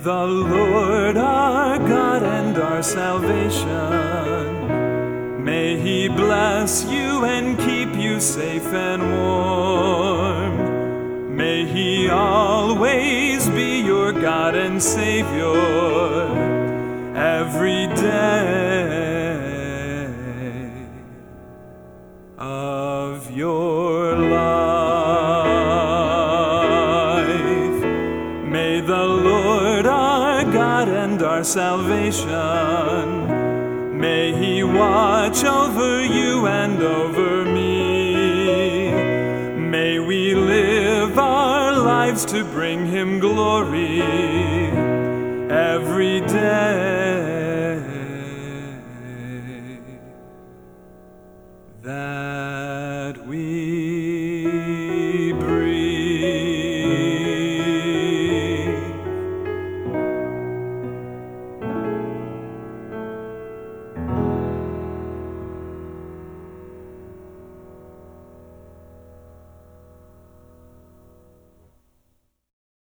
the Lord our God and our salvation, may He bless you and keep you safe and warm. May He always be your God and Savior every day of your life. May the Lord our God and our salvation, may He watch over you and over me. May we live our lives to bring Him glory every day.